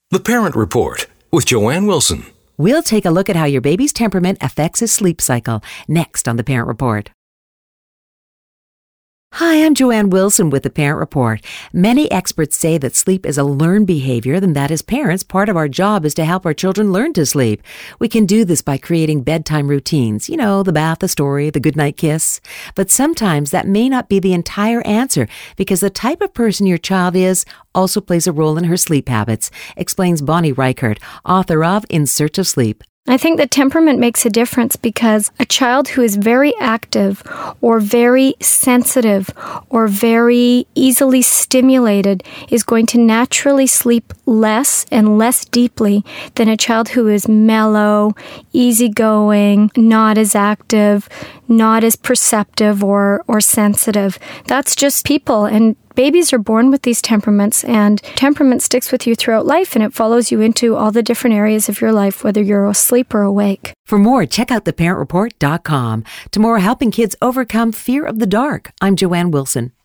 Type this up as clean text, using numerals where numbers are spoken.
The Parent Report with Joanne Wilson. We'll take a look at how your baby's temperament affects his sleep cycle next on The Parent Report. Hi, I'm Joanne Wilson with The Parent Report. Many experts say that sleep is a learned behavior and that as parents, part of our job is to help our children learn to sleep. We can do this by creating bedtime routines. You know, the bath, the story, the goodnight kiss. But sometimes that may not be the entire answer because the type of person your child is also plays a role in her sleep habits, explains Bonnie Reichert, author of In Search of Sleep. I think that temperament makes a difference because a child who is very active or very sensitive or very easily stimulated is going to naturally sleep less and less deeply than a child who is mellow, easygoing, not as active, not as perceptive or sensitive. That's just people, and babies are born with these temperaments, and temperament sticks with you throughout life, and it follows you into all the different areas of your life, whether you're asleep or awake. For more, check out theparentreport.com. Tomorrow, helping kids overcome fear of the dark. I'm Joanne Wilson.